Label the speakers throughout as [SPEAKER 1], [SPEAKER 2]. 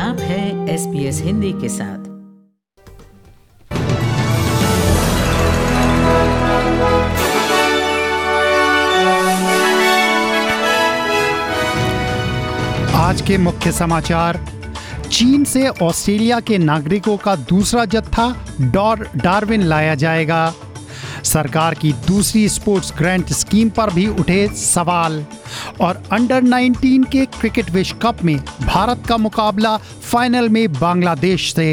[SPEAKER 1] आप हैं SBS हिंदी के साथ।
[SPEAKER 2] आज के मुख्य समाचार। चीन से ऑस्ट्रेलिया के नागरिकों का दूसरा जत्था डार्विन लाया जाएगा। सरकार की दूसरी स्पोर्ट्स ग्रांट स्कीम पर भी उठे सवाल। और अंडर 19 के क्रिकेट विश्व कप में भारत का मुकाबला फाइनल में बांग्लादेश से।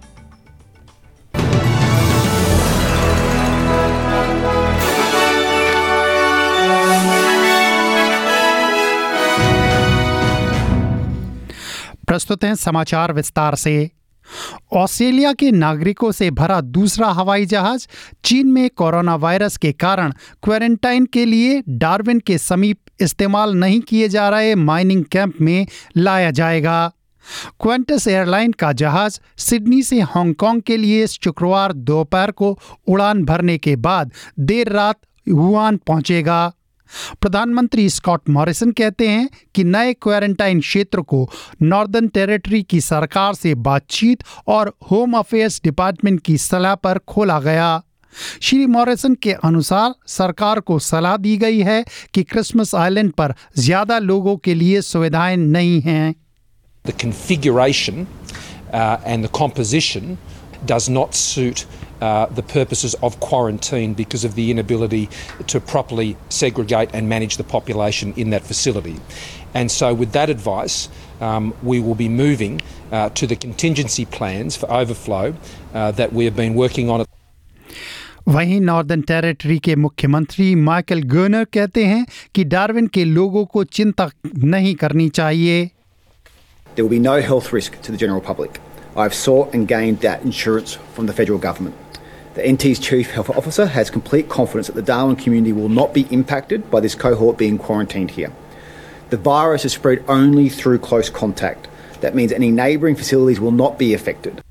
[SPEAKER 2] प्रस्तुत हैं समाचार विस्तार से। ऑस्ट्रेलिया के नागरिकों से भरा दूसरा हवाई जहाज चीन में कोरोना वायरस के कारण क्वारंटाइन के लिए डार्विन के समीप इस्तेमाल नहीं किए जा रहे माइनिंग कैंप में लाया जाएगा। क्वांटस एयरलाइन का जहाज सिडनी से हांगकांग के लिए शुक्रवार दोपहर को उड़ान भरने के बाद देर रात वुहान पहुंचेगा। प्रधानमंत्री स्कॉट मॉरिसन कहते हैं कि नए क्वारंटाइन क्षेत्र को नॉर्दर्न टेरिटरी की सरकार से बातचीत और होम अफेयर्स डिपार्टमेंट की सलाह पर खोला गया। श्री मॉरिसन के अनुसार सरकार को सलाह दी गई है कि क्रिसमस आइलैंड पर ज्यादा लोगों के लिए सुविधाएं नहीं हैं।
[SPEAKER 3] The configuration and the composition does not suit the purposes of quarantine because of the inability to properly segregate and manage the population in that facility. And so with that advice, we will be moving to the contingency plans for overflow that we have been working on.
[SPEAKER 2] वहीं Northern Territory के मुख्यमंत्री Michael गर्नर कहते हैं कि Darwin के लोगों को चिंता नहीं करनी चाहिए।
[SPEAKER 4] There will be no health risk to the general public. I've sought and gained that insurance from the federal government. The NT's Chief Health Officer has complete confidence that the Darwin community will not be impacted by this cohort being quarantined here. The virus is spread only through close contact. That means any neighbouring facilities will not be affected.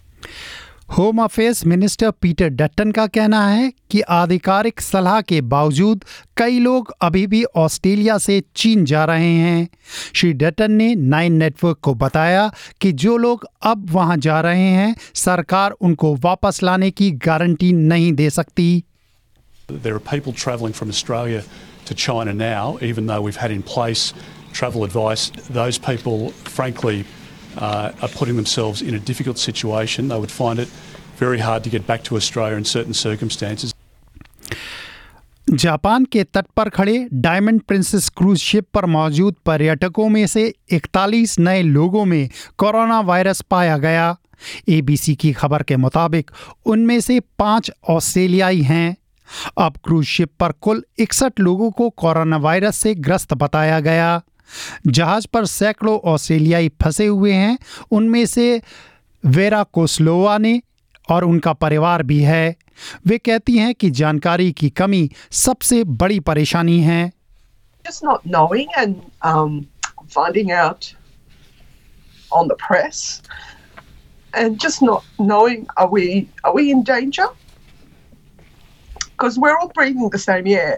[SPEAKER 2] Home affairs minister Peter Dutton का कहना है कि आधिकारिक सलाह के बावजूद कई लोग अभी भी ऑस्ट्रेलिया से चीन जा रहे हैं। श्री डट्टन ने 9 नेटवर्क को बताया कि जो लोग अब वहां जा रहे हैं सरकार उनको वापस लाने की गारंटी नहीं दे सकती।
[SPEAKER 5] There are people travelling from Australia to China now, even though we've had in place travel advice. Those people, frankly, are putting themselves in a difficult situation. They would find it very hard to get back to Australia in certain circumstances.
[SPEAKER 2] Japan के तट पर खड़े diamond princess cruise ship पर मौजूद पर्यटकों में से 41 नए लोगों में कोरोना वायरस पाया गया। ABC की खबर के मुताबिक उनमें से 5 ऑस्ट्रेलियाई हैं। अब क्रूज शिप पर कुल 61 लोगों को कोरोना वायरस से ग्रस्त बताया गया। जहाज पर सैकड़ों ऑस्ट्रेलियाई फंसे हुए हैं। उनमें से वेरा कोस्लोवा ने और उनका परिवार भी है। वे कहती हैं कि जानकारी की कमी सबसे बड़ी परेशानी है।
[SPEAKER 6] Just not knowing and finding out on the press and just not knowing are we in danger? Because we're all breathing the same air.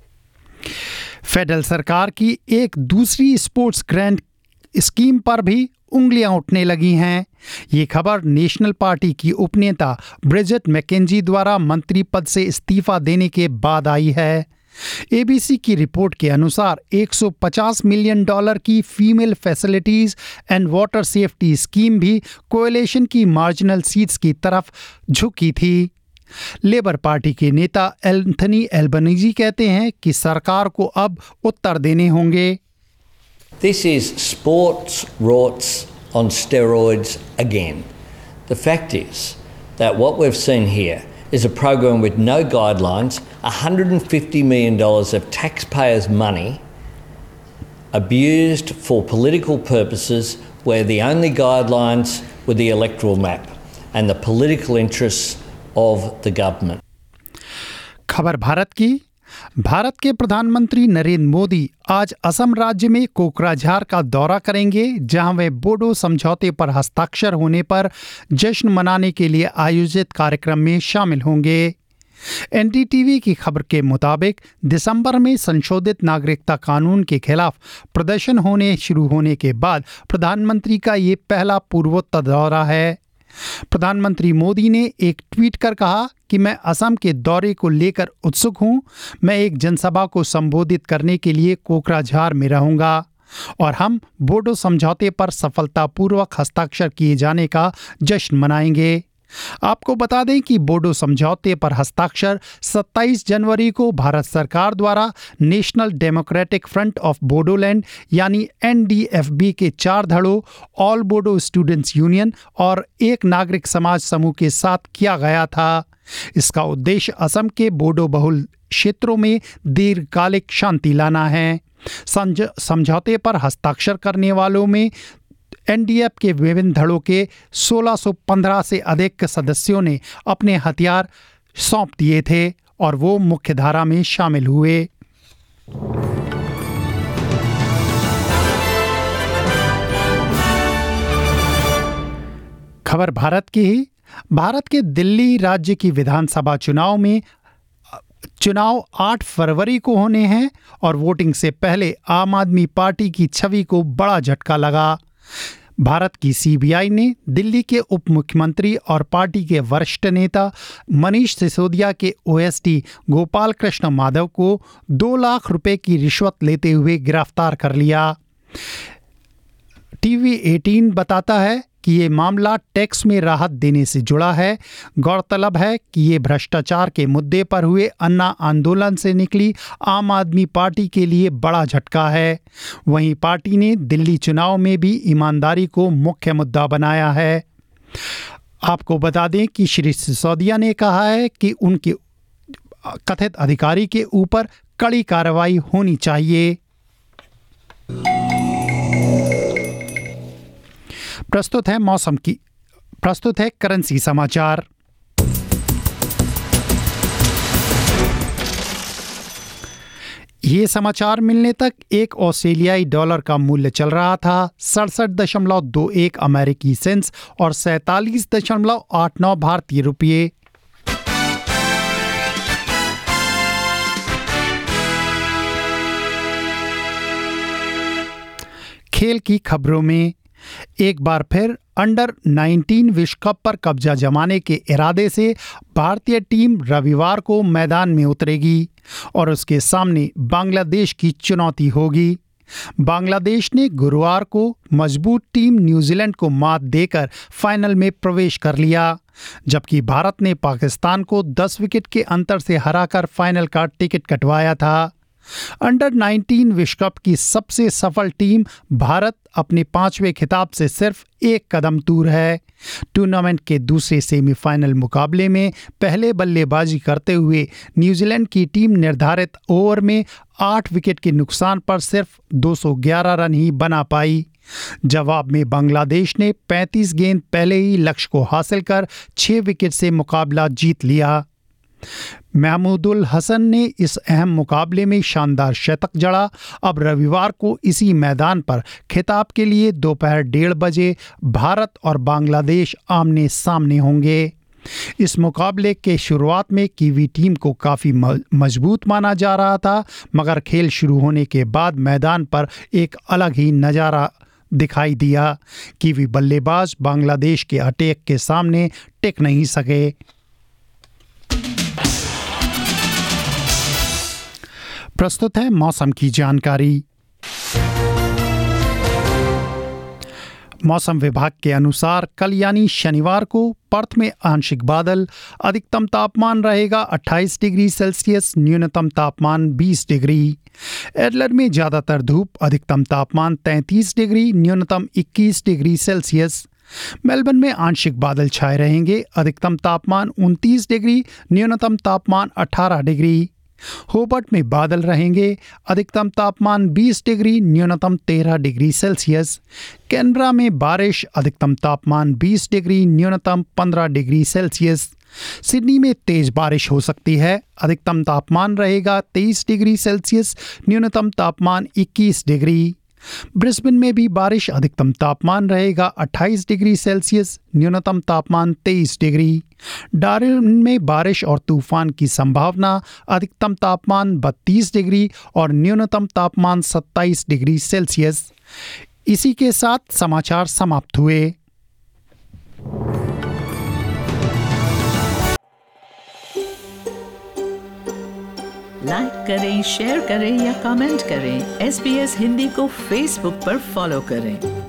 [SPEAKER 2] Federal सरकार की एक दूसरी स्पोर्ट्स ग्रांट स्कीम पर भी उंगलियां उठने लगी हैं। ये खबर नेशनल पार्टी की उपनेता ब्रिजेट मैकेंजी द्वारा मंत्री पद से इस्तीफा देने के बाद आई है। ABC की रिपोर्ट के अनुसार $150 मिलियन की female facilities and water safety scheme भी कोएलिशन की मार्जिनल सीट्स की तरफ झुकी थी। लेबर पार्टी के नेता एंथनी एल्बनीजी कहते हैं कि सरकार को अब उत्तर देने होंगे।
[SPEAKER 7] This is sports rorts on steroids again. The fact is that what we've seen here is a program with no guidelines, $150 million of taxpayers' money abused for political purposes where the only guidelines were the electoral map and the political interests of the government.
[SPEAKER 2] खबर भारत के प्रधानमंत्री नरेंद्र मोदी आज असम राज्य में कोकराझार का दौरा करेंगे, जहां वे बोडो समझौते पर हस्ताक्षर होने पर जश्न मनाने के लिए आयोजित कार्यक्रम में शामिल होंगे। एनडीटीवी की खबर के मुताबिक दिसंबर में संशोधित नागरिकता कानून के खिलाफ प्रदर्शन होने शुरू होने के बाद प्रधानमंत्री का ये पहला पूर्वोत्तर दौरा है। प्रधानमंत्री मोदी ने एक ट्वीट कर कहा कि मैं असम के दौरे को लेकर उत्सुक हूं। मैं एक जनसभा को संबोधित करने के लिए कोकराझार में रहूंगा और हम बोडो समझौते पर सफलतापूर्वक हस्ताक्षर किए जाने का जश्न मनाएंगे। आपको बता दें कि बोडो समझौते पर हस्ताक्षर 27 जनवरी को भारत सरकार द्वारा National Democratic Front of Bodoland यानी NDFB के 4 धड़ों ऑल बोडो स्टूडेंट्स यूनियन और एक नागरिक समाज समूह के साथ किया गया था। इसका उद्देश्य असम के बोडो बहुल क्षेत्रों में दीर्घकालिक शांति लाना है। समझौते पर हस्ताक्षर करने वालों में NDF के विभिन्न धड़ों के 1615 से अधिक सदस्यों ने अपने हथियार सौंप दिए थे और वो मुख्यधारा में शामिल हुए। खबर भारत की ही। भारत के दिल्ली राज्य की विधानसभा चुनाव 8 फरवरी को होने हैं और वोटिंग से पहले आम आदमी पार्टी की छवि को बड़ा झटका लगा। भारत की CBI ने दिल्ली के उप मुख्यमंत्री और पार्टी के वरिष्ठ नेता मनीष सिसोदिया के OSD गोपाल कृष्ण माधव को 2 लाख रुपए की रिश्वत लेते हुए गिरफ्तार कर लिया। TV18 बताता है कि ये मामला टैक्स में राहत देने से जुड़ा है। गौरतलब है कि ये भ्रष्टाचार के मुद्दे पर हुए अन्ना आंदोलन से निकली आम आदमी पार्टी के लिए बड़ा झटका है। वहीं पार्टी ने दिल्ली चुनाव में भी ईमानदारी को मुख्य मुद्दा बनाया है। आपको बता दें कि श्री सिसोदिया ने कहा है कि उनके कथित अधिकारी के ऊपर कड़ी कार्रवाई होनी चाहिए। प्रस्तुत है करेंसी समाचार। ये समाचार मिलने तक एक ऑस्ट्रेलियाई डॉलर का मूल्य चल रहा था 67.21 अमेरिकी सेंट्स और 47.89 भारतीय रुपये। खेल की खबरों में एक बार फिर अंडर 19 विश्व कप पर कब्जा जमाने के इरादे से भारतीय टीम रविवार को मैदान में उतरेगी और उसके सामने बांग्लादेश की चुनौती होगी। बांग्लादेश ने गुरुवार को मजबूत टीम न्यूजीलैंड को मात देकर फाइनल में प्रवेश कर लिया, जबकि भारत ने पाकिस्तान को 10 विकेट के अंतर से हराकर फाइनल का टिकट कटवाया था। अंडर 19 विश्व कप की सबसे सफल टीम भारत अपने 5वें खिताब से सिर्फ एक कदम दूर है। टूर्नामेंट के दूसरे सेमीफाइनल मुकाबले में पहले बल्लेबाजी करते हुए न्यूजीलैंड की टीम निर्धारित ओवर में 8 विकेट के नुकसान पर सिर्फ 211 रन ही बना पाई। जवाब में बांग्लादेश ने 35 गेंद पहले ही लक्ष्य को हासिल कर 6 विकेट से मुकाबला जीत लिया। महमूदुल हसन ने इस अहम मुकाबले में शानदार शतक जड़ा। अब रविवार को इसी मैदान पर खिताब के लिए दोपहर 1:30 बजे भारत और बांग्लादेश आमने सामने होंगे। इस मुकाबले के शुरुआत में कीवी टीम को काफ़ी मजबूत माना जा रहा था, मगर खेल शुरू होने के बाद मैदान पर एक अलग ही नज़ारा दिखाई दिया। कीवी बल्लेबाज बांग्लादेश के अटैक के सामने टिक नहीं सके। प्रस्तुत है मौसम की जानकारी। मौसम विभाग के अनुसार कल यानी शनिवार को पर्थ में आंशिक बादल, अधिकतम तापमान रहेगा 28 डिग्री सेल्सियस, न्यूनतम तापमान 20 डिग्री। एडलेड में ज़्यादातर धूप, अधिकतम तापमान 33 डिग्री, न्यूनतम 21 डिग्री सेल्सियस। मेलबर्न में आंशिक बादल छाए रहेंगे, अधिकतम तापमान 29 डिग्री, न्यूनतम तापमान 18 डिग्री। होबर्ट में बादल रहेंगे, अधिकतम तापमान 20 डिग्री, न्यूनतम 13 डिग्री सेल्सियस। कैनबरा में बारिश, अधिकतम तापमान 20 डिग्री, न्यूनतम 15 डिग्री सेल्सियस। सिडनी में तेज बारिश हो सकती है, अधिकतम तापमान रहेगा 23 डिग्री सेल्सियस, न्यूनतम तापमान 21 डिग्री। ब्रिस्बेन में भी बारिश, अधिकतम तापमान रहेगा 28 डिग्री सेल्सियस, न्यूनतम तापमान 23 डिग्री। डार्विन में बारिश और तूफान की संभावना, अधिकतम तापमान 32 डिग्री और न्यूनतम तापमान 27 डिग्री सेल्सियस। इसी के साथ समाचार समाप्त हुए।
[SPEAKER 1] लाइक करें, शेयर करें या कमेंट करें। SBS हिंदी को फेसबुक पर फॉलो करें।